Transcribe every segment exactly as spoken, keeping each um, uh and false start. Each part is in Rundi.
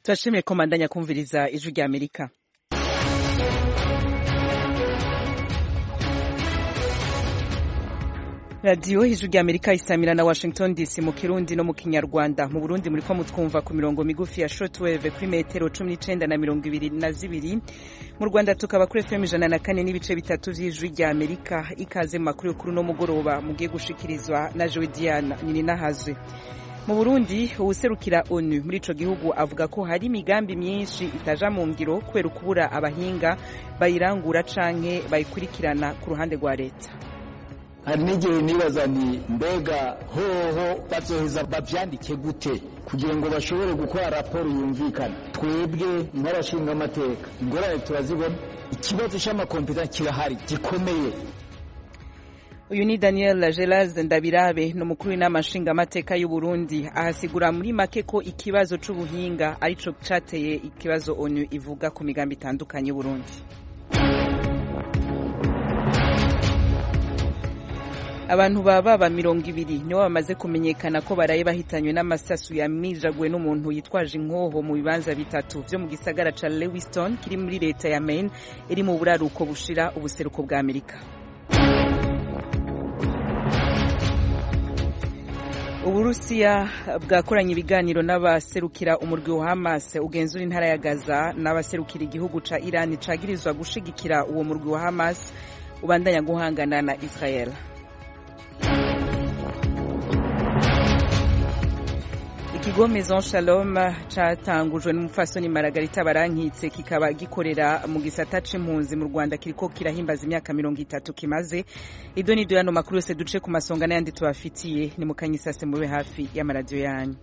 turashimiye ko mandanya kumviriza ijwi rya Amerika. Radio ijwi rya Amerika isamira na Washington D C mu Kirundi no mu Kinyarwanda. Mu Burundi muri ko mutwumva ku mirongo migufi ya shortwave kuri metero cumi n'icenda na mirongo ibiri na zibiri. Mu Rwanda tukaba kuri F M ijana na kane n'ibice bitatu vy'ijwi rya Amerika. Ikaze mu makuru y'ukuri no mugoroba mugiye gushikirizwa na Joe Diana Nininahazwe. Mu Burundi uwuserukira ONU muri ico gihugu avuga ko hari imigambi myinshi itaja mu ngiro kubera kubura abahinga bayirangura canke bayikurikirana ku ruhande rwa leta. Hari n'igihe nibaza ni mbega hoho bazoheza bavyandike gute kugira ngo bashobore gukora raporo yumvikana. Twebwe nk'abashinga amateka ingorane turazibona, ikibazo c'amakompiyuta kirahari gikomeye. Uyu ni Daniel Gelaz Ndabirabe n'umukuru w'inama nshingamateka y'u Burundi ahasigura muri make ko ikibazo c'ubuhinga arico cateye ikibazo ONU ivuga ku migambi itandukanye y'u Burundi. Abantu baba ba mirongo ibiri nibo bamaze kumenyekana ko baraye bahitanywe n'amasasu yamijagwe n'umuntu yitwaje inkoho mu bibanza bitatu vyo mu gisagara ca Lewiston kiri muri leta ya Maine iri mu buraruko bushira ubuseruko bwa Amerika. Uburusiya bwakoranye ibiganiro n'abaserukira umurwi wa Hamas ugenzura intara ya Gaza n'abaserukira igihugu ca Iran cagirizwa gushigikira uwo murwi wa Hamas ubandanya guhangana na Israel. Ikigo Maison Shalom catangujwe n'umupfasoni Margarita Barankitse kikaba gikorera mu gisata c'impunzi mu Rwanda kiriko kirahimbaza imyaka mirongo itatu kimaze. Idoni do yano makuru yose duce ku masonga n'ayandi tubafitiye ni mu kanyisase mube hafi y'amaradiyo yanyu.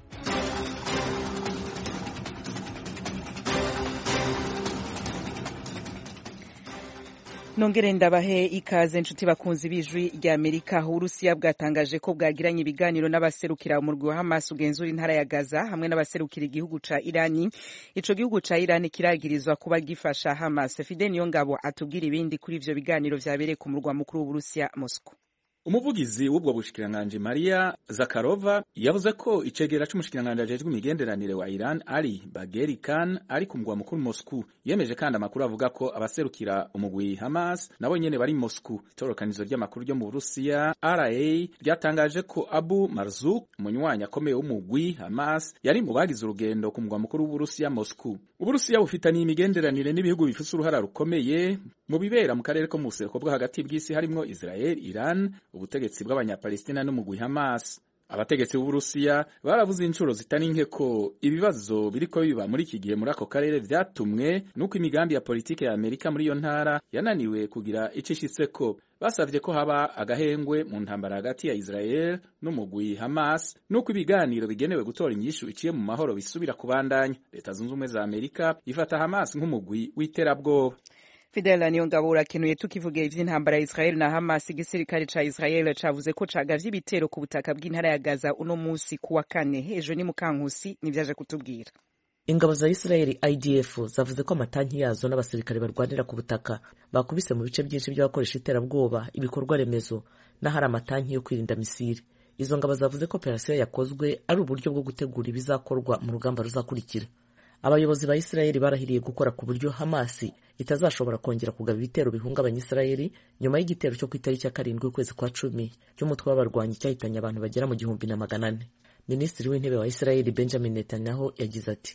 Nongere ndabahe ikaze nshuti bakunzi bijwi rya Amerika. Urusiya bwatangaje ko bwagiranye ibiganiro n'abaserukira umurwi wa Hamas ugenzura intara ya Gaza hamwe n'abaserukira igihugu ca Irani. Ico gihugu ca Irani kiragirizwa kuba gifasha Hamas. Fidel Niyongabo atubwira ibindi kuri ivyo biganiro vyabereye ku murwa mukuru w'Uburusiya Moscow. Umuvugizi w'ubwo bushikiranganje Maria Zakharova yavuze ko icegera c'umushikiranganje ajejwe imigenderanire wa Iran Ali Bagheri Khan ari ku mugwa mukuru Moscow. Yemeje kandi amakuru avuga ko abaserukira umugwi Hamas nabo nyene bari Moscow. Itorokanizo ry'amakuru ryo mu Burusiya R A ryatangaje ko Abu Marzuk umunywanyi akomeye w'umugwi Hamas yari mu bagize urugendo ku mugwa mukuru w'Uburusiya Moscow. Uburusiya bufitaniye imigenderanire n'ibihugu bifise uruhara rukomeye mu bibera mu karere ko mu buseruko bwo hagati bw'isi harimwo Israel, Iran, ubutegetsi bw'abanyapalestina n'umugwi Hamas. Abategetsi b'Uburusiya baravuze inshuro zitari nke ko ibibazo biriko biba muri iki gihe muri ako karere vyatumwe nuko imigambi ya politike ya Amerika muri iyo ntara yananiwe kugira ico ishitseko. Basavye ko haba agahengwe mu ntambara hagati ya Israel n'umugwi Hamas nuko ibiganiro bigenewe gutora inyishu iciye mu mahoro bisubira kubandanya. Leta zunze ubumwe za Amerika ifata Hamas nk'umugwi w'iterabwoba. Fidel Niyongabo urakenuye tukivuga ivy'intambara ya Israel na Hamas. Igisirikare ca Israel cavuze ko cagavye ibitero ku butaka bw'intara ya Gaza uno musi kuwa kane. Ejo ni Mukankusi nivyaje kutubwira. Ingabo za Israel I D F zavuze ko amatanki yazo n'abasirikare barwanira ku butaka bakubise mu bice byinshi by'abakoresha iterabwoba ibikorwa remezo n'ahari amatanki yo kwirinda misiri. Izo ngabo zavuze ko operasiyo yakozwe ari uburyo bwo gutegura ibizakorwa mu rugamba ruzakurikira. Abayobozi ba Israel barahiriye gukora ku buryo Hamas itazashobora kongera kugaba ibitero bihungabanya Israel nyuma y'igitero cyo kwitariki ya karindwi ukwezi kwa cumi cy'umutwe w'abarwanyi cyahitanye abantu bagera mu gihumbi na magana ane. Minisitiri w'intebe wa Israel Benjamin Netanyahu yagize ati: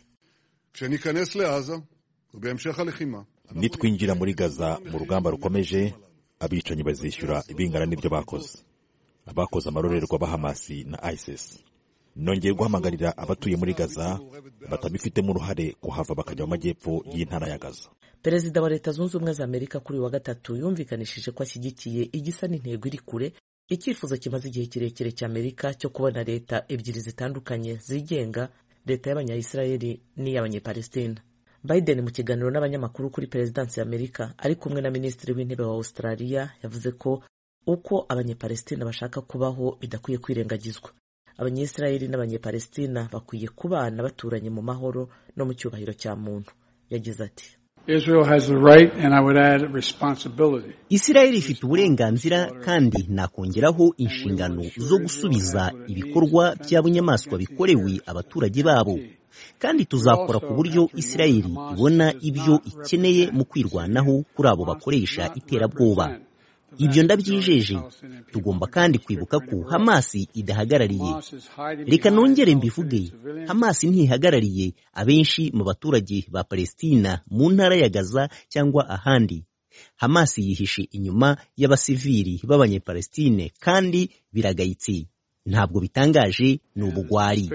nitwinjira muri Gaza mu rugamba rukomeje, abicanyi bazishyura ibingana n'ibyo bakoze abakoze amarorerwa ba Hamas na ISIS. Nongeye guhamagarira abatuye muri Gaza batabifitemo uruhare kuhava bakajya mu majyepfo y'intara ya Gaza. Perezida wa Leta Zunze Ubumwe za Amerika kuri wa gatatu yumvikanishije ko ashyigikiye igisa n'intego iri kure icyifuzo kimaze igihe kirekire cya Amerika cyo kubona leta ebyiri zitandukanye zigenga, leta y'abanya-Israeli n'iy'abanyapalestina. Biden mu kiganiro n'abanyamakuru kuri Perezidansi ya Amerika ari kumwe na Minisitiri w'Intebe wa Australia yavuze ko uko abanyapalestina bashaka kubaho bidakwiye kwirengagizwa. Abanyisraeli n'abanyapalestina bakwiye kubana baturanye mu mahoro no mu cyubahiro cya muntu. Yagize ati: Israel has the right and I would add responsibility. Israel ifite uburenganzira kandi nakongeraho inshingano zo gusubiza ibikorwa by'abunyamaswa bikorewe abaturage babo. kandi tuzakora ku buryo Isirayeli ibona ibyo ikeneye mu kwirwanaho kuri abo bakoresha iterabwoba. Ibyo ndabyijeje. Tugomba kandi kwibuka ko Hamasi idahagarariye. Reka nongere mbivuge, Hamasi ntihagarariye abenshi mu baturage ba Palestina mu ntara ya Gaza cyangwa ahandi. Hamasi yihishe inyuma y'abasivili b'Abanyepalestine kandi biragayitse. Ntabwo bitangaje, ni ubugwari.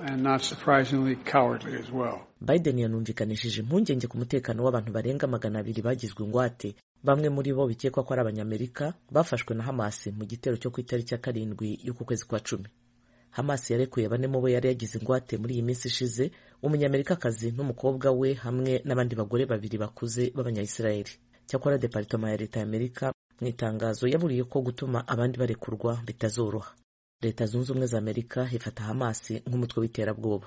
Biden yanumvikanishije impungenge ku mutekano w'abantu barenga magana abiri bagizwe ingwate. Bamwe muri bo bikekwa ko ari Abanyamerika bafashwe na Hamasi mu gitero cyo ku itariki ya karindwi y'uku kwezi kwa cumi. Hamasi yarekuye bane mu bo yari yagize ingwate muri iyi minsi ishize, Umunyamerikakazi n'umukobwa we hamwe n'abandi bagore babiri bakuze b'Abanyayisiraheli. Cyakora Departema ya Leta y'Amerika mu itangazo yaburiye ko gutuma abandi barekurwa bitazoroha. Leta Zunze Ubumwe za Amerika ifata Hamasi nk'umutwe w'iterabwoba.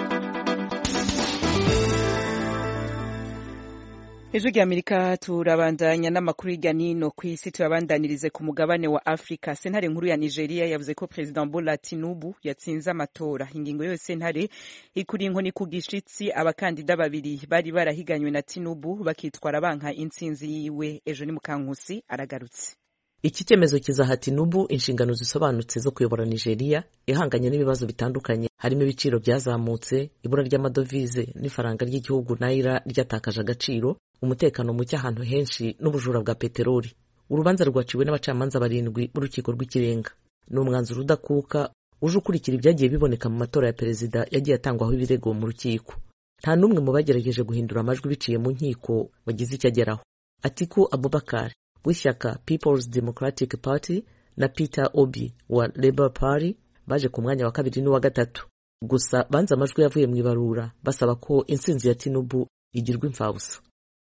Ejo ry'Amerika turabandanya n'amakuru hirya nino ku isi, tuyabandanirize ku mugabane wa Afrika. Sentare nkuru ya Nigeria yavuze ko President Bola Tinubu yatsinze amatora. Ingingo yose sentare ikuri inkoni ku gishitsi abakandida babiri bari barahiganywe na Tinubu bakitwara banka intsinzi yiwe. Ejo ni Mukankusi aragarutse. Iki cyemezo kizaha Tinubu inshingano zisobanutse zo kuyobora Nigeria ihanganye n'ibibazo bitandukanye, harimo ibiciro byazamutse, ibura ry'amadovize n'ifaranga ry'igihugu naira ryatakaje agaciro, umutekano muke ahantu henshi n'ubujura bwa peteroli. Urubanza rwaciwe n'abacamanza barindwi b'urukiko rw'ikirenga. Ni umwanzuro udakuka uje ukurikira ibyagiye biboneka mu matora ya perezida yagiye atangwaho ibirego mu rukiko. Nta n'umwe mu bagerageje guhindura amajwi biciye mu nkiko wagize icyo ageraho. Atiku Abubakar w'ishyaka People's Democratic Party na Peter Obi wa Labour Party baje ku mwanya wa kabiri n'uwa gatatu. Gusa banze amajwi yavuye mu ibarura basaba ko intsinzi ya Tinubu igirwa imfabusa.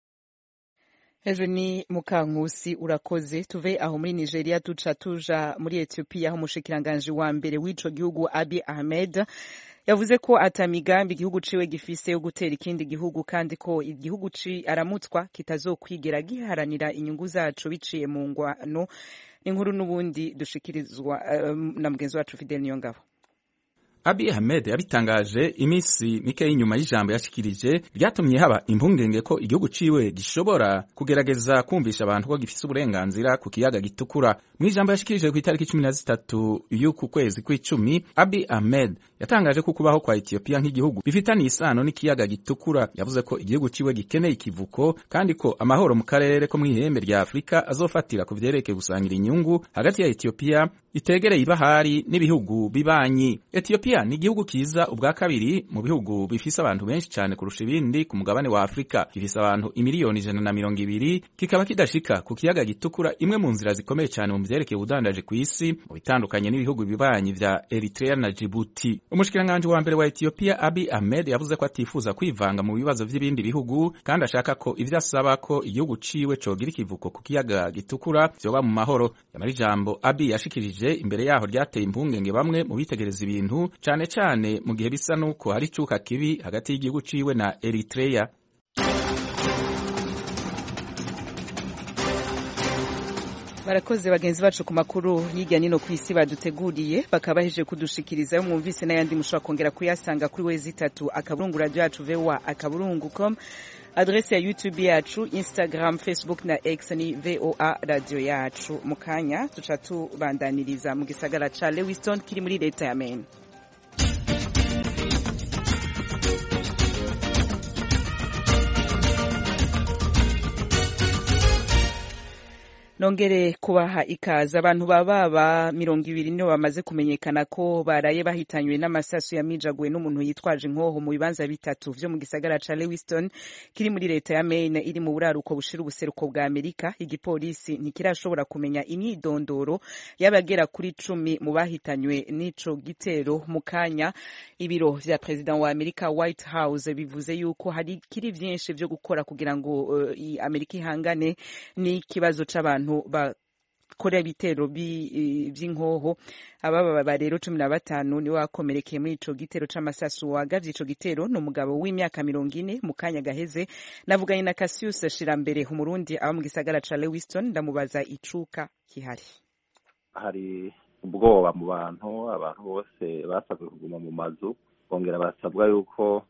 Ejo ni Mukankusi urakoze. Tuve aho muri Nigeria tuca tuja muri Ethiopia aho umushikiranganje wa mbere w'ico gihugu Abiy Ahmed yavuze ko atamigambi igihugu ciwe gifise yo gutera ikindi gihugu, kandi ko igihugu ci aramutswa kitazokwigera giharanira inyungu zacu biciye mu ngwano. Inkuru n'ubundi dushikirizwa uh, na mugenzi wacu Fidel Niyongabo. Abiy Ahmed yabitangaje imisi mike y'inyuma y'ijambo yashikirije ryatumye haba impungenge ko igihugu ciwe gishobora kugerageza kumvisha abantu ko gifise uburenganzira ku kiyaga gitukura. Mu ijambo yashikirije ku itariki cumi na zitatu y'uku kwezi kw'icumi, Abiy Ahmed yatangaje ko kubaho kwa Ethiopia nk'igihugu bifitaniye isano n'ikiyaga gitukura. Yavuze ko igihugu ciwe gikeneye ikivuko kandi ko amahoro mu karere ko mw'ihembe rya Afrika azofatira ku vyerekeye gusangira inyungu hagati ya Ethiopia itegereye ibahari n'ibihugu bibanyi. Ethiopia ni igihugu kiza ubwa kabiri mu bihugu bifise abantu benshi cyane kurusha ibindi ku mugabane wa Afrika. Gifise abantu imiliyoni ijana na mirongo ibiri, kikaba kidashika ku kiyaga gitukura, imwe mu nzira zikomeye cyane mu vyerekeye ubudandaje ku isi, mu bitandukanye n'ibihugu bibanyi vya Eritrea na Djibouti. Umushikiranganje wa mbere wa Ethiopia Abiy Ahmed yavuze ko atifuza kwivanga mu bibazo vy'ibindi bihugu, kandi ashaka ko ivyo asaba ko igihugu ciwe cogira ikivuko ku kiyaga gitukura vyoba mu mahoro. Yamara ijambo Abiy yashikirije imbere yaho ryateye impungenge bamwe mu bitegereza ibintu, cyane cyane mu gihe bisa nuko hari icuka kibi hagati y'igihugu ciwe na Eritrea. Barakoze bagenzi bacu ku makuru hirya nino ku isi baduteguriye, bakaba bahejeje kudushikiriza. Mwumvise n'ayandi mushobora kongera kuyasanga kuri wezi itatu akaburungu radio yacu V O A akaburungu com. Adresse ya YouTube yacu, Instagram, Facebook na X ni V O A radio yacu. Mukanya tuca tubandaniriza mu gisagara ca Lewiston kiri muri leta ya Maine. Nongere kubaha ikaza. Abantu bababa mirongo ibiri nibo bamaze kumenyekana ko baraye bahitanywe n'amasasu yamijaguwe n'umuntu yitwaje inkoho mu bibanza bitatu vyo mu gisagara ca Lewiston kiri muri leta ya Maine iri mu buraruko bushira ubuseruko bwa Amerika. Igipolisi ntikirashobora kumenya imyidondoro y'abagera kuri cumi mu bahitanywe n'ico gitero. Mu kanya ibiro vya president wa Amerika White House bivuze yuko hari kiri vyinshi vyo gukora kugira ngo uh, Amerika ihangane n'ikibazo c'abantu bakora ibitero by'inkoho. Ababa rero cumi na batanu niwe wakomerekeye muri ico gitero c'amasasu. Wagavye ico gitero ni umugabo w'imyaka mirongo ine. Mu kanya gaheze navuganye na Cassius Shirambere umurundi aba mu gisagara ca Lewiston, ndamubaza icuka kihari. Hari ubwoba mu bantu, abantu bose basabwe kuguma mu mazu, bongera basabwa yuko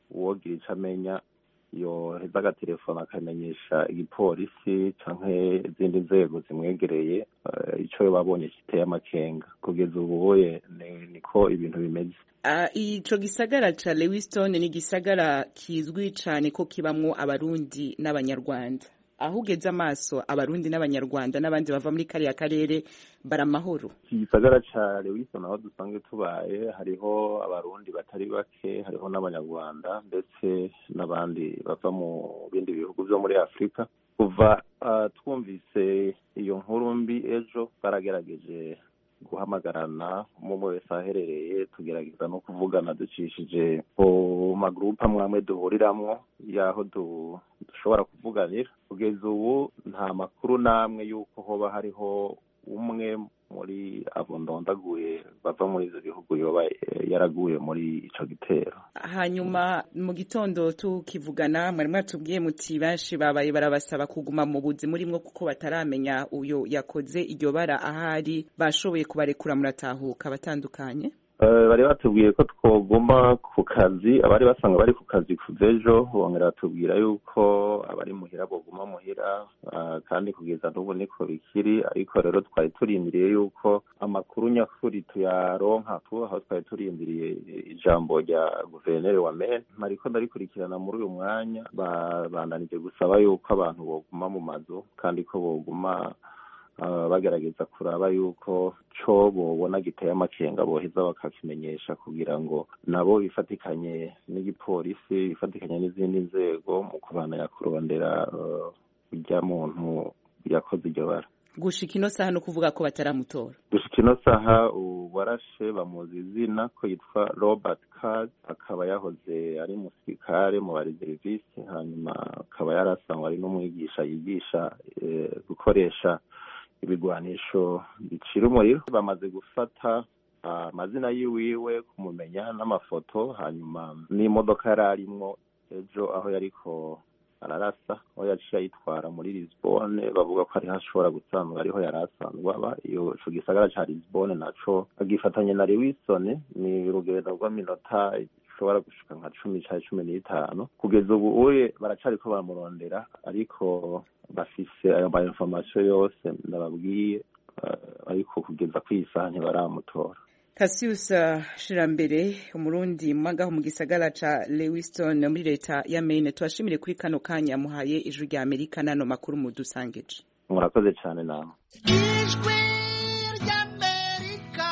uwogira ico amenya yoheza agatelefone akamenyesha igipolisi canke izindi nzego zimwegereye ico babonye kiteye amakenga. Kugeza ubuye niko ibintu bimeze. Uh, ico gisagara ca Lewiston ni gisagara kizwi cane ko kibamwo abarundi n'abanyarwanda. Aho ugeze amaso abarundi n'abanyarwanda n'abandi bava muri kariya karere baramahoro. Iki gisagara ca Lewiston aho dusanzwe tubaye hariho abarundi batari bake, hariho n'abanyarwanda ndetse n'abandi bava mu bindi bihugu vyo muri Afrika. Kuva uh, twumvise iyo nkuru mbi ejo baragerageje guhamagarana umwe wese aherereye, tugerageza no kuvugana ducishije ku magrupe amwe duhuriramwo yaho dushobora kuvuganira. Kugeza ubu nta makuru namwe yuko hoba hariho umwe muri abo ndondaguye bava muri ivyo bihugu yoba yaraguye muri ico gitero. Hanyuma mu gitondo tukivugana mwari mwatubwiye muti benshi babaye barabasaba kuguma mu buzi murimwo kuko bataramenya uyo yakoze iryo bara ahari, bashoboye kubarekura muratahuka batandukanye. Uh, bari batubwiye ko twoguma ku kazi, abari basanga bari ku kazi kuvejo bongera batubwira yuko abari muhira boguma muhira, uh, kandi kugeza n'ubu niko bikiri. Ariko rero twari turindiriye yuko amakuru nyakuri tuyaronka tu aho twari turindiriye ijambo rya guverineri wa Maine. Mariko ndarikurikirana muri uyu mwanya bandanije gusaba yuko abantu boguma mu mazu kandi ko boguma Uh, bagerageza kuraba yuko co bobona giteye amakenga boheza bakakimenyesha kugira ngo nabo bifatikanye n'igipolisi bifatikanye n'izindi nzego mu kubandanya kurondera urya uh, muntu yakoze iryo bara. Gushika ino saha no kuvuga ko bataramutora. Gushika ino saha uwarashe bamuzi izina ko yitwa Robert Card, akaba yahoze ari musirikare mu bareserivisi, hanyuma akaba yarasangwa ari n'umwigisha yigisha eh, gukoresha ibigwanisho bicira umuriro. Bamaze gufata amazina uh, yiwiwe kumumenya n'amafoto, hanyuma n'imodoka yari arimwo ejo aho yariko ararasa aho yaciye ayitwara muri Lisbonne. Bavuga ko ari hashobora gusanzwe ariho yarasanzwe aba. Iyo ico gisagara ca Lisbonne naco agifatanye na Lewiston ni urugendo rw'aminota ishobora gushika nka cumi canke cumi n'itanu. Kugeza ubu uye baracariko baramurondera, ariko bafise ayo ma information yose ndababwiye, uh, ariko kugeza kwisaha ntibaramutora. Cassius Shirambere umurundi mwagaho mu gisagara ca Lewiston muri leta ya Maine, twashimire kuri kano kanya muhaye ijwi rya Amerika nano makuru mu dusangeje. Murakoze cyane nawe. Ijwi rya Amerika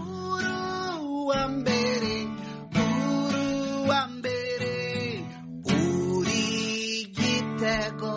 uru wa mbere uru wa mbere uri gitego.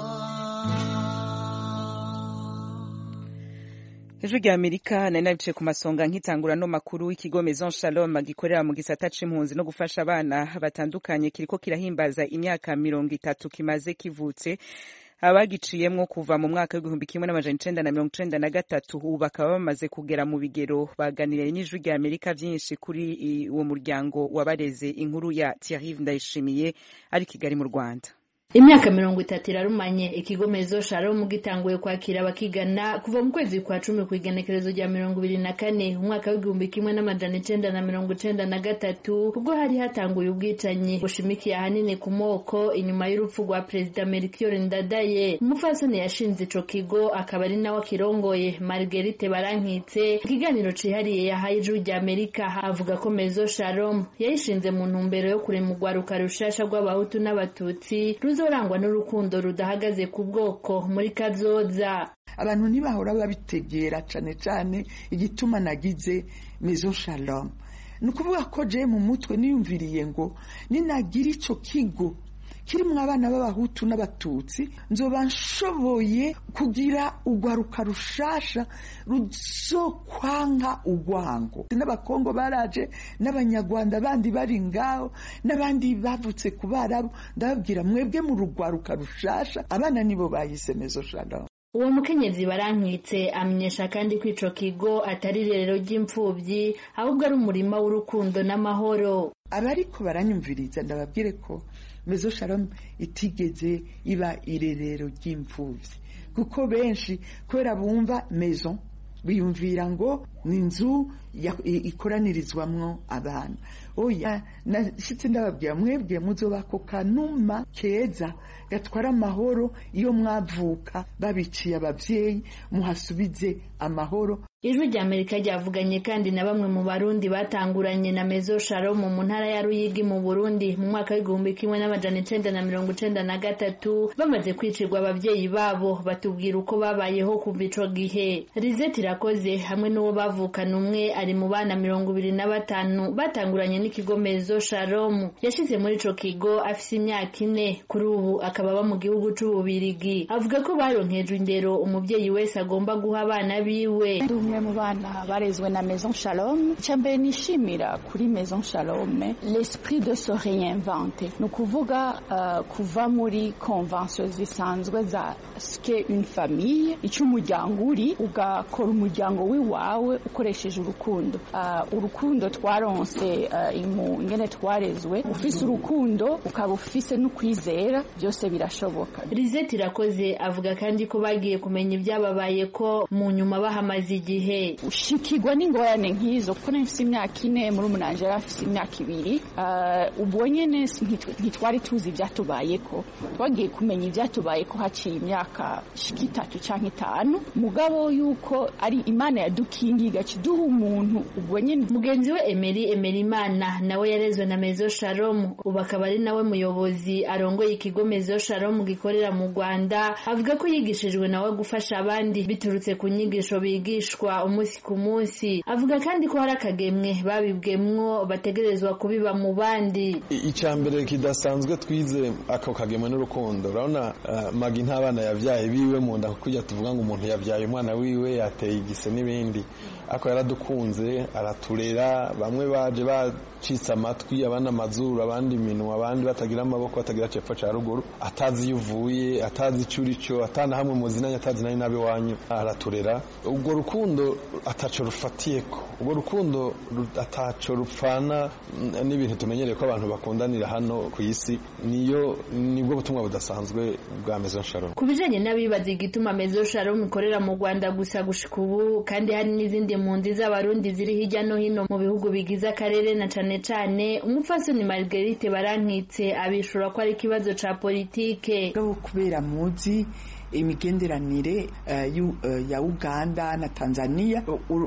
Ijwi rya Amerika nari nabice ku masonga nkitangura no makuru. Ikigo Maison Shalom gikorera mu gisata c'impunzi no gufasha abana batandukanye kiriko kirahimbaza imyaka mirongo itatu kimaze kivutse. Abagiciyemwo kuva mu mwaka w'igihumbi kimwe n'amajana icenda na mirongo icenda na gatatu ubu bakaba bamaze kugera mu bigero. Baganiriye n'Ijwi rya Amerika vyinshi kuri uwo muryango wabareze. Inkuru ya Thierry Ndayishimiye ari Kigali mu Rwanda. Imyaka mirongo itatu irarumanye ikigo Maison Shalom gitanguye kwakira abakigana kuva mu kwezi kwa cumi kw'igenekerezo rya mirongo ibiri na kane umwaka w'igihumbi kimwe n'amajana icenda na mirongo icenda na gatatu, ubwo hari hatanguye ubwicanyi bushimikiye ahanini ku moko inyuma y'urupfu rwa Perezida Melchior Ndadaye. Umupfasoni yashinze ico kigo akaba ari nawe akirongoye, Marguerite Barankitse, ikiganiro cihariye yahaye Ijwi rya Amerika avuga ko Maison Shalom yayishinze mu ntumbero yo kurema urwaruka rushasha rw'abahutu n'abatutsi ruzorangwa n'urukundo rudahagaze ku bwoko muri kazoza. Abantu ntibahora babitegera cane cane igituma nagize Maison Shalom. Nukuvuga ko je mu mutwe niyumviriye ngo ninagira ico kigo kirimwo abana b'abahutu n'abatutsi nzoba nshoboye kugira urwaruka rushasha ruzokwanga urwango. N'abakongo baraje n'abanyarwanda bandi bari ngaho n'abandi bavutse ku Barabu, ndababwira mwebwe mu rugwaruka rushasha abana nibo bahise Maison Shalom. Uwo mukenyezi Barankitse amenyesha kandi ko ico kigo atari rero ry'imfuvyi ahubwo ari umurima w'urukundo n'amahoro. Abariko baranyumviriza ndababwire ko Maison Shalom itigeze iba irerero ry'imfuvyi, kuko benshi kubera bumva maison biyumvira ngo ni inzu ikoranirizwamwo abana. Oya, nashitse ndababwira mwebwe muzoba ako kanuma keza gatwara amahoro iyo mwavuka babiciye abavyeyi muhasubize amahoro. Ijwi rya Amerika ryavuganye kandi na bamwe mu Barundi batanguranye na Maison Shalom mu ntara ya Ruyigi mu Burundi mu mwaka w'igihumbi kimwe n'amajana icenda na mirongo icenda na gatatu bamaze kwicirwa abavyeyi babo, batubwira uko babayeho kuva ico gihe. Rizeti Irakoze hamwe n'uwo bavukana umwe ari mu bana mirongo ibiri na batanu batanguranye n'ikigo Maison Shalom. Yashize muri ico kigo afise imyaka ine, kuri ubu akaba aba mu gihugu c'Ububirigi. Avuga ko baronkejwe indero umuvyeyi wese agomba guha abana biwe. Umwe mu bana barezwe na Maison Shalom. Cyambere nishimira kuri Maison Shalom l'esprit de se réinventer, no kuvuga uh, kuva muri conventions zisanzwe za ske une famille, icyo umuryango uri ugakora umuryango wiwawe ukoresheje urukundo. Uh, urukundo twaronse uh, imu ngene twarezwe, ufise urukundo ukaba ufise no kwizera, byose birashoboka. Rizeti Irakoze avuga kandi ko bagiye kumenya ibyababaye ko mu nyuma bahamaze igihe ushikirwa n'ingorane nk'izo, kuko nafise imyaka ine muri umunanje yarafise imyaka ibiri. Uh, ubwo nyene ntitwari tuzi ivyatubayeko, twagiye kumenya ivyatubayeko haciye imyaka shika itatu canke itanu, mugabo yuko ari Imana yadukingiye igaciduha umuntu. Ubwo nyene mugenzi we Emery Emerimana nawe yarezwe na Maison Shalom, ubu akaba ari nawe muyobozi arongoye ikigo Maison Shalom gikorera mu Rwanda. Avuga ko yigishijwe nawe gufasha abandi biturutse ku nyigisho bigishwa umunsi ku munsi. Avuga kandi ko hari akagemwe babibwemwo bategerezwa kubiba mu bandi. Icambere kidasanzwe twize ako kagemwe n'urukundo. Urabona uh, Magi ntabana yavyaye biwe mu nda kujya tuvuga ngo umuntu yavyaye umwana wiwe yateye igise n'ibindi. Ako yaradukunze araturera, bamwe baje bacitse amatwi, abana amazuru, abandi minwa, abandi batagira amaboko, batagira cepfo ca ruguru, atazi yuvuye, atazi icurico, atana hamwe muzinanya, atazi nari nabe wanyu, araturera. Ubwo rukundo ataco rufatiyeko, ubwo rukundo ataco rupfana n'ibintu tumenyereye ko abantu bakundanira hano ku isi. Niyo nibwo butumwa budasanzwe bwa Maison Shalom. Kubijanye n'abibaza igituma Maison Shalom ikorera mu Rwanda gusa gushika ubu, kandi hari n'izindi impunzi z'abarundi ziri hirya no hino mu bihugu bigize akarere, na cane cane umupfasoni Marguerite Barankitse abishura ko ari ikibazo ca politike. Kubera muzi imigenderanire uh, uh, ya Uganda na Tanzania,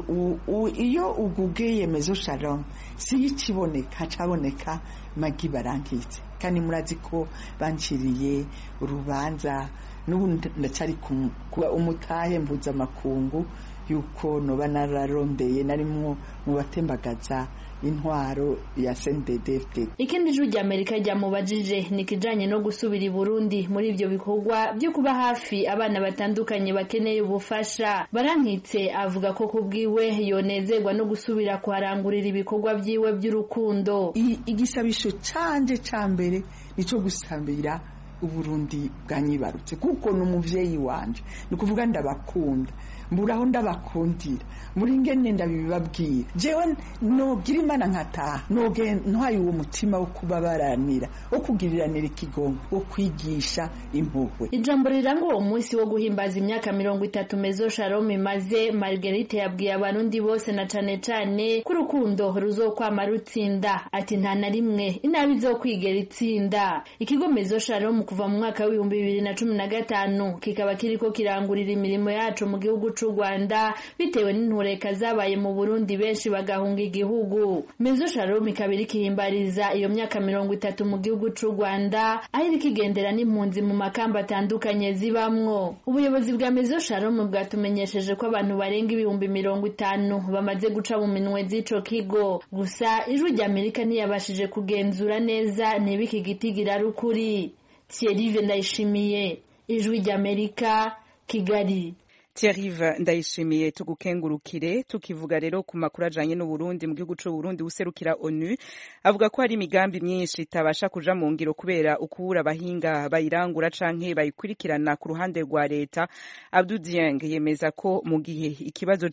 iyo ugugeye Maison Shalom si ikiboneka caboneka Magi Barankitse, kandi murazi ko banciriye urubanza n'ubu ndacari kuba umutahe mbuza makungu yuko noba nararondeye narimwo mu batembagaza intwaro ya C N D D F D. Ikindi jwi rya Amerika ryamubajije ni kijanye no gusubira i Burundi muri ivyo bikorwa byo kuba hafi abana batandukanye bakeneye ubufasha. Barankitse avuga ko kubwiwe yonezerwa no gusubira kuharangurira ibikorwa vyiwe by'urukundo. Igisabisho canje ca mbere nico gusambira Uburundi bwanyibarutse, kuko n'umuvyeyi wanje, nukuvuga ndabakunda, mburaho ndabakundira, muri ngene ndabibabwira. Jewe nogira Imana nkataha, noge ntwaye uwo mutima wo kubabaranira, wo kugiriranira ikigongo, wo kwigisha impuhwe. Ijambo riranga uwo munsi wo guhimbaza imyaka mirongo itatu Maison Shalom imaze, Marguerite yabwiye abarundi bose na cane cane ko urukundo ruzokwama rutsinda. Ati nta na rimwe inabi izokwigera itsinda. Ikigo Maison Shalom kuva mu mwaka w'ibihumbi bibiri na cumi na gatanu kikaba kiriko kirangurira imirimo yacu mu gihugu c'u Rwanda bitewe n'intureka zabaye mu Burundi, benshi bagahunga igihugu. Maison Shalom ikaba iriko ihimbariza iyo myaka mirongo itatu mu gihugu c'u Rwanda, aho iriko igendera n'impunzi mu makamba atandukanye zibamwo. Ubuyobozi bwa Maison Shalom bwatumenyesheje ko abantu barenga ibihumbi mirongo itanu bamaze guca mu minwe z'ico kigo. Gusa ijwi rya Amerika ntiyabashije kugenzura neza niba iki gitigira ari ukuri. Thierry Ndayishimiye, ijwi rya Amerika, Kigali. Thierry Ndayishimiye, tugukengurukire. Tukivuga rero ku makuru ajanye n'u Burundi, mu gihugu c'u Burundi userukira ONU avuga ko hari imigambi myinshi itabasha kuja mu ngiro kubera ukubura abahinga bayirangura canke bayikurikirana ku ruhande rwa leta. Abdou Dieng yemeza ko mu gihe ikibazo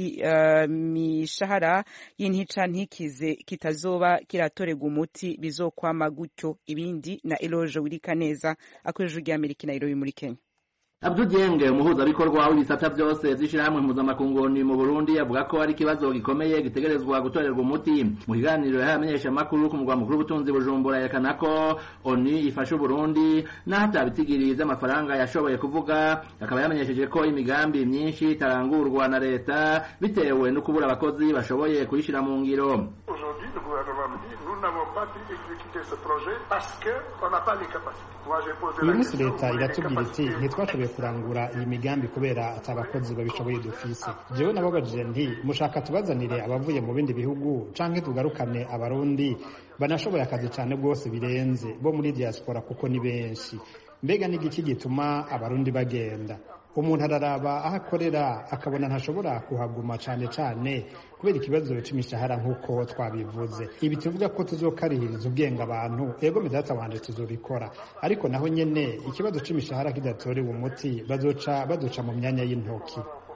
c'imishahara uh, y'intica ntikize kitazoba kiratorega umuti bizokwama gutyo. Ibindi na Eloge Wirikaneza akoresheje rya Amerika na Nairobi muri Kenya. Abdou Dieng umuhuzabikorwa w'ibisata byose vy'ishirahamwe mpuzamakungu mu Burundi avuga ko ari ikibazo gikomeye gitegerezwa gutorerwa umuti. Mu kiganiro yahamenyesha makuru ku mugwa mukuru w'ubutunzi Bujumbura yerekana ko ONU ifasha Burundi naho atabitigiriye vy'amafaranga yashoboye kuvuga, akaba yamenyesheje ko imigambi myinshi itarangurwa na leta bitewe no kubura abakozi bashoboye kuyishira mu ngiro. Aujourd'hui, le gouvernement me dit nous n'avons pas pu exécuter ce projet parce que on n'a pas les capacités. Moi j'ai posé la question. Leta iratubwira iti ntitwashoboye kurangura iyi migambi kubera atabakozi babishoboye dufise. Jewe nababajije nti mushaka tubazanire abavuye mu bindi bihugu canke tugarukane abarundi banashoboye akazi cyane rwose birenze bo muri diaspora kuko ni benshi. Mbega ni iki gituma abarundi bagenda? Umuntu araraba aho akorera akabona ntashobora kuhaguma cyane cyane kubera ikibazo c'imishahara nk'uko twabivuze. Ibi tuvuga ko tuzokarihiriza ubwenge abantu, ego medata wanje tuzobikora, ariko naho nyene ikibazo c'imishahara kidatorewe umuti bazoca baduca mu myanya y'intoki.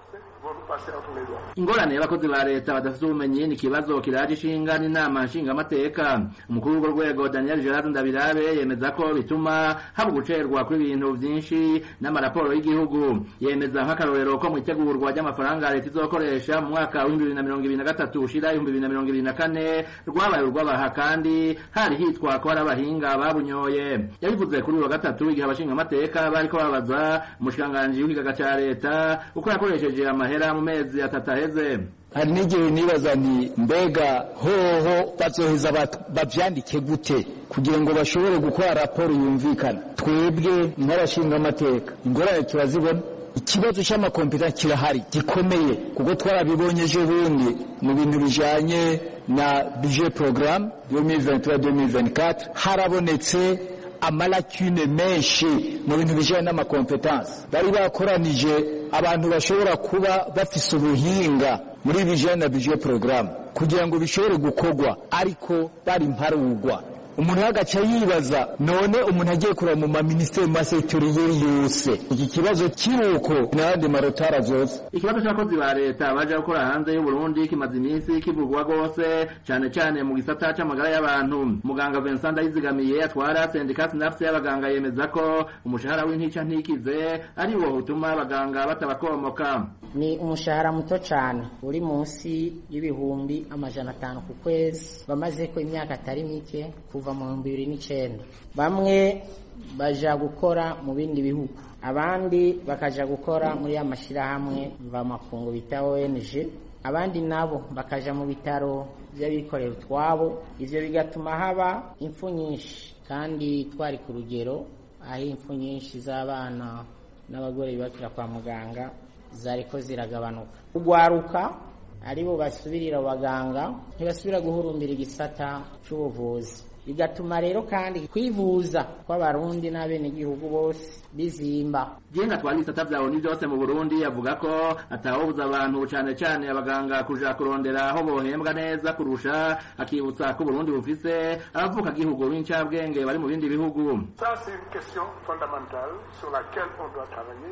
Ingorane y'abakozi ba leta badafite ubumenyi ni kibazo kiraje ishinga n'inama nshingamateka. Umukuru w'urwo rwego Daniel Gerard Ndabirabe yemeza ko bituma haba gucerwa kw'ibintu vyinshi n'amaraporo y'igihugu. Yemeza nk'akarorero ko mu itegurwa ry'amafaranga leta izokoresha mu mwaka wa bibiri na mirongo ibiri na gatatu ushira bibiri na mirongo ibiri na kane rwabaye urw'abaha kandi hari hitwa ko hari abahinga babunyoye. Yabivuze kuri uwa gatatu igihe abashingamateka bariko babaza umushikiranganji w'ikigaga ca leta uko yakoresheje amahera mu mezi atatu aheze. Hari n'igihe nibaza nti mbega hoho bazoheza bavyandike gute kugira ngo bashobore gukora raporo yumvikana. Twebwe nk'abashinga amateka ingorane turazibona, ikibazo cy'amakompiyuta kirahari gikomeye kuko twarabibonye ejo bundi mu bintu bijanye na budget programme deux mille vingt-trois deux mille vingt-quatre harabonetse amalakune menshi mu bintu bijanye n'amakompetansi. Bari bakoranije abantu bashobora kuba bafise ubuhinga muri bijanye na budget programme kugira ngo bishobore gukorwa, ariko bari mparugwa. Umuntu agaca yibaza none umuntu agiye kuraba mu maministeri masektoriye yose iki kibazo kiruko n'andi marotara zose. Ikibazo cy'abakozi ba leta baje gukora hanze y'u Burundi kimaze iminsi kivugwa gose cyane cyane mu gisata c'amagara y'abantu. Muganga Vincent Ndayizigamiye atwara syndicat Synapse y'abaganga yemeza ko umushahara w'intica ntikize ari wo utuma abaganga batabakomoka. Ni umushahara muto cyane uri munsi y'ibihumbi amajana atanu ku kwezi, bamaze ko imyaka atari mike kuva mu bibiri n'icenda. Bamwe baja gukora mu bindi bihugu, abandi bakaja gukora muri amashirahamwe mva makungu bita O N G, abandi nabo bakaja mu bitaro by'abikorera utwabo. Ivyo bigatuma haba impfu nyinshi, kandi twari ku rugero aho impfu nyinshi z'abana n'abagore bibakira kwa muganga zariko ziragabanuka. Ugwaruka aribo basubirira abaganga ntibasubira guhurumbira igisata c'ubuvuzi, bigatuma rero kandi kwivuza kw'abarundi n'abenegihugu bose bizimba. Jenga twari bisata vyawo ni byose mu Burundi yavuga ko atawobuza abantu cyane cyane abaganga kuja kurondera aho bohembwa neza kurusha, akibutsa ko Burundi bufise abavuka gihugu b'incabwenge bari mu bindi bihugu. Ça c'est une question fondamentale sur laquelle on doit travailler.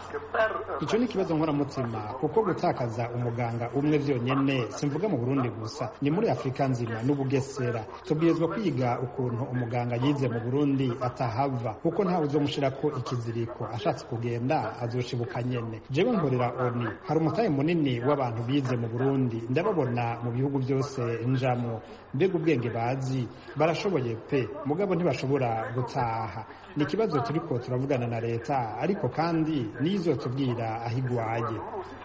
Ico ni kibazo nkoramutima kuko gutakaza umuganga umwe vyonyene simvuga mu Burundi gusa, ni muri Afrika nzima n'ubugesera. Tubwirizwa kwiga ukuntu umuganga yize mu Burundi atahava kuko ntawe uzomushirako ikiziriko, ashatse kugenda azoshibuka nyene. Jewe nkorera ONU, hari umutahe munini w'abantu bize mu Burundi, ndababona mu bihugu byose njamwo. Mbega ubwenge bazi barashoboye pe, mugabo ntibashobora gutaha. Ni kibazo turiko turavugana na leta, ariko kandi nizo tubwira ahigwaye.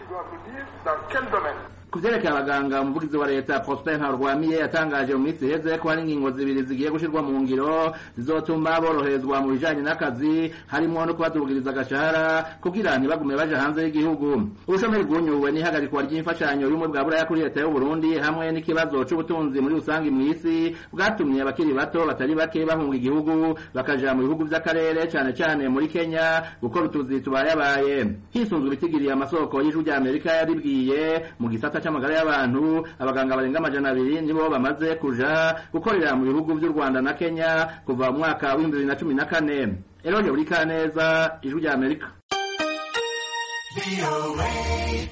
Kuvyerekeye abaganga, umuvugizi wa leta Prosper Ntarwamiye yatangaje mu minsi iheze ko hari ingingo zibiri zigiye gushirwa mu ngiro zizotuma boroherezwa mu bijanye n'akazi, harimo no kubadugiriza agashahara kugira ntibagume baje hanze y'igihugu. Ubushomeri bwunyuwe n'ihagarikwa ry'imfashanyo y'umwe bwa buraya kuri leta y'u Burundi hamwe n'ikibazo c'ubutunzi muri rusangi mw'isi bwatumye abakiri bato batari bake bahunga igihugu bakaja mu bihugu vy'akarere cane cane muri Kenya gukora utuzi tubayabaye. Hisunzwe bitigiriye amasoko y'ijwi rya Amerika yaribwiye mu gisata c'amagara y'abantu abaganga barenga amajana abiri nibo bamaze kuja gukorera mu bihugu vy'u Rwanda na Kenya kuva mu mwaka wa bibiri na cumi na kane. Eronye buri kaneza ijwi rya Amerika.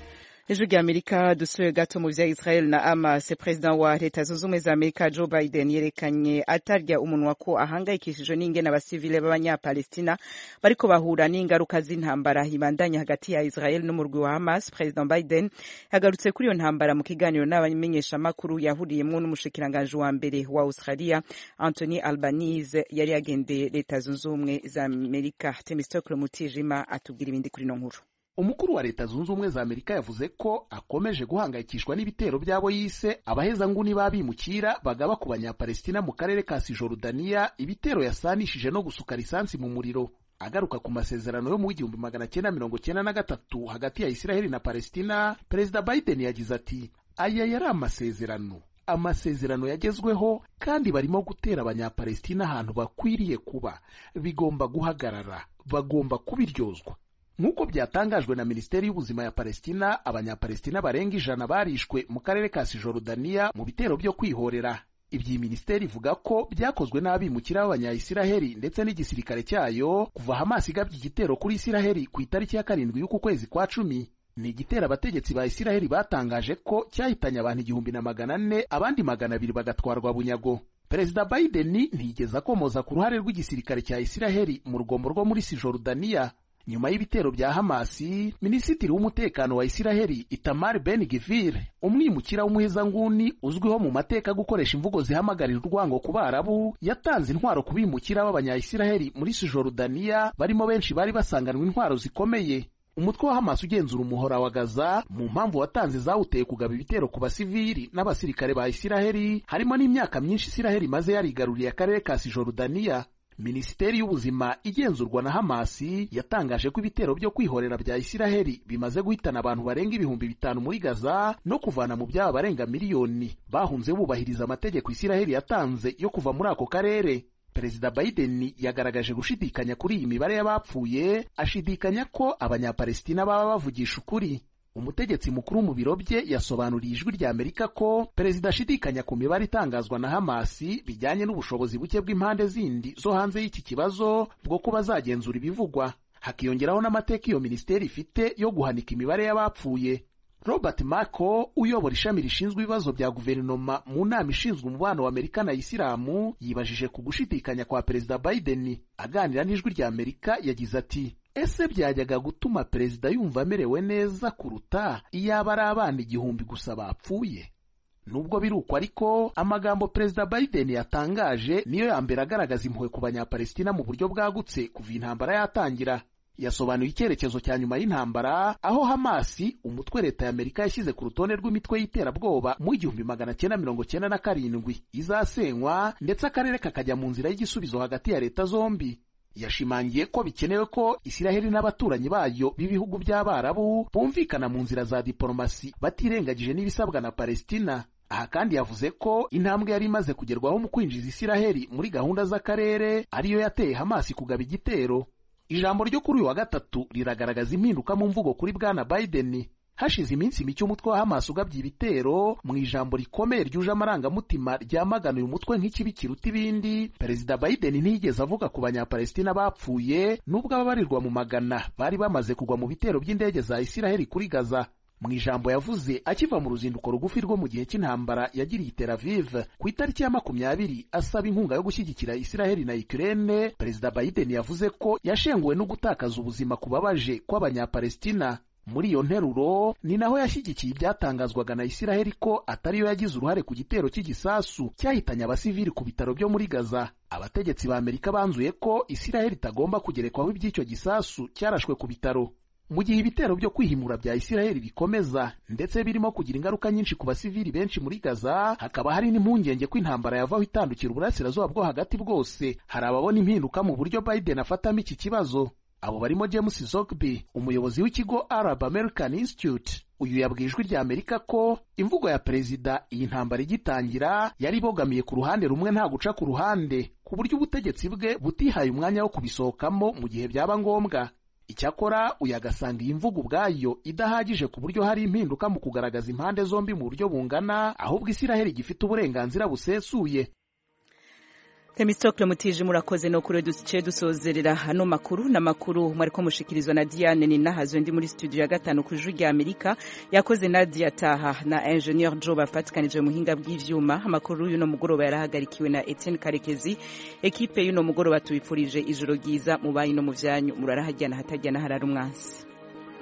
Ijwi rya Amerika dusuye gato mu vya Israel na Hamas. President wa Leta Zunze Ubumwe za Amerika Joe Biden yerekanye atarya umunwa ko ahangayikishijwe n'ingene abasivile b'abanyapalestina bariko bahura n'ingaruka z'intambara ibandanya hagati ya Israel n'umurwi wa Hamas. President Biden yagarutse kuri iyo ntambara mu kiganiro n'abamenyesha makuru yahuriyemwo n'umushikiranganje wa mbere wa Australia Anthony Albanese yari yagendeye Leta Zunze Ubumwe za Amerika. Temistokle Mutijima atubwira ibindi kuri no nkuru. Umukuru wa Leta Zunze Ubumwe za Amerika yavuze ko akomeje guhangayikishwa n'ibitero byabo yise abahezanguni babimukira bagaba ku banyapalestina mu karere ka Cisjordania, ibitero yasanishije no gusuka lisansi mu muriro. Agaruka ku masezerano yo mu igihumbi magana cyenda mirongo cyenda na gatatu hagati ya Israeli na Palestina, Perezida Biden yagize ati aya yari amasezerano amasezerano yagezweho kandi barimo gutera abanyapalestina ahantu bakwiriye kuba, bigomba guhagarara, bagomba kubiryozwa. Nk'uko byatangajwe na Minisiteri y'Ubuzima ya Palestina, abanyapalestina barenga ijana barishwe mu karere ka Cisjordania mu bitero byo kwihorera. Ibyi minisiteri ivuga ko byakozwe n'abimukira b'abanyayisiraheli ndetse n'igisirikare cyayo kuva Hamas igabye igitero kuri Isiraheli ku itariki ya karindwi y'uku kwezi kwa cumi. Ni igitero abategetsi ba Isiraheli batangaje ko cyahitanye abantu igihumbi na magana ane, abandi magana abiri bagatwarwa bunyago. Perezida Biden ntiyigeze akomoza ku ruhare rw'igisirikare cya Isiraheli mu rugombo rwo muri Cisjordania. Nyuma y'ibitero bya Hamasi, Minisitiri w'umutekano wa Isiraheli Itamar Ben-Gvir, umwimukira w'umuhezanguni uzwiho mu mateka gukoresha imvugo zihamagarira urwango ku Barabu, yatanze intwaro ku bimukira b'abanyayisiraheli muri Cisjordania, barimo benshi bari basanganwe intwaro zikomeye. Umutwe wa Hamas ugenzura umuhora wa Gaza mu mpamvu watanze zawuteye kugaba ibitero ku basivili n'abasirikare ba Isiraheli, harimo n'imyaka myinshi Isiraheli maze yarigaruriye akarere ka Cisjordania. Minisiteri y'Ubuzima igenzurwa na Hamasi yatangaje ko ibitero byo kwihorera bya Isiraheli bimaze guhitana abantu barenga ibihumbi bitanu muri Gaza no kuvana mu byaba barenga miliyoni bahunze bubahiriza amategeko Isiraheli yatanze yo kuva muri ako karere. Perezida Biden yagaragaje gushidikanya kuri iyi mibare y'abapfuye, ashidikanya ko abanyapalestina baba bavugisha ukuri. Umutegetsi mukuru mu biro bye yasobanuriye ijwi rya Amerika ko perezida ashidikanya ku mibare itangazwa na Hamasi bijyanye n'ubushobozi buke bw'impande zindi zo hanze y'iki kibazo bwo kuba zagenzura ibivugwa. Hakiyongeraho n'amateka iyo minisiteri ifite yo guhanika imibare y'abapfuye. Robert Mako uyobora ishami rishinzwe ibibazo bya guverinoma mu nama ishinzwe umubano wa Amerika na Isilamu yibajije ku gushidikanya kwa perezida Biden. Aganira n'ijwi rya Amerika yagize ati ese byajyaga gutuma perezida yumva amerewe neza kuruta iyaba ari abana igihumbi gusa bapfuye? Nubwo biruko ariko amagambo perezida Biden yatangaje niyo ya mbere agaragaza impuhwe ku banyapalestina mu buryo bwagutse kuva intambara yatangira. Yasobanuye icyerekezo cya nyuma y'intambara, aho Hamasi, umutwe leta ya Amerika yashyize ku rutonde rw'imitwe y'iterabwoba mu igihumbi magana cyenda mirongo cyenda na karindwi, izasenywa ndetse akarere kakajya mu nzira y'igisubizo hagati ya leta zombi. Yashimangiye ko bikenewe ko Isiraheli n'abaturanyi bayo b'ibihugu by'Abarabu bumvikana mu nzira za diplomasi batirengagije n'ibisabwa na Palestina. Aha kandi yavuze ko intambwe yari imaze kugerwaho mu kwinjiza Isiraheli muri gahunda z'akarere ariyo yateye Hamasi kugaba igitero. Ijambo ryo kuri uyu wa gatatu riragaragaza impinduka mu mvugo kuri bwana Biden. Hashize iminsi mike umutwe wa Hamas ugabye ibitero, mu ijambo rikomeye ryuje amarangamutima ryamaganuye umutwe nk'ikibi kiruta ibindi, perezida Biden ntiyigeze avuga ku banyapalestina bapfuye nubwo ababarirwa mu magana bari bamaze kugwa mu bitero by'indege za Isiraheli kuri Gaza. Mu ijambo yavuze akiva mu ruzinduko rugufi rwo mu gihe cy'intambara yagiriye i Tel Aviv ku itariki ya makumyabiri asaba inkunga yo gushyigikira Isiraheli na Ukraine, perezida Biden yavuze ko yashenguwe no gutakaza ubuzima kubabaje kw'abanyapalestina. Muri iyo nteruro ni naho yashyigikiye ibyatangazwaga na Isiraheli ko atariyo yagize uruhare ku gitero cy'igisasu cyahitanye abasivili ku bitaro byo muri Gaza. Abategetsi ba Amerika banzuye ko Isiraheli itagomba kugerekwaho iby'icyo gisasu cyarashwe ku bitaro. Mu gihe ibitero byo kwihimura bya Isiraheli bikomeza ndetse birimo kugira ingaruka nyinshi ku basivili benshi muri Gaza, hakaba hari n'impungenge ko intambara yavaho itandukira uburasirazuba bwo hagati bwose. Hari ababona impinduka mu buryo Biden afatamo iki kibazo. Abo barimo James Zogby, umuyobozi w'ikigo Arab American Institute. Uyu yabwiye ijwi rya Amerika ko imvugo ya perezida iyi ntambara igitangira yari ibogamiye ku ruhande rumwe nta guca ku ruhande, ku buryo ubutegetsi bwe butihaye umwanya wo kubisohokamo mu gihe byaba ngombwa. Icyakora uyu agasanga iyi mvugo ubwayo idahagije ku buryo hari impinduka mu kugaragaza impande zombi mu buryo bungana, ahubwo Isiraheli gifite uburenganzira busesuye. Temistocle Mutije murakoze no kure duce dusozerera hano makuru na makuru mwariko mushikirizwa na Diane ni nahazo ndi muri studio ya gatanu ku Jwi Amerika yakoze Nadia Taha na Engineer Joe bafatikanije muhinga bw'ivyuma amakuru y'uno mugoroba yarahagarikiwe na Etienne Karekezi ekipe y'uno mugoroba tubifurije ijoro ryiza mubayi no mu vyanyu murarahajyana hatajyana harara umwansi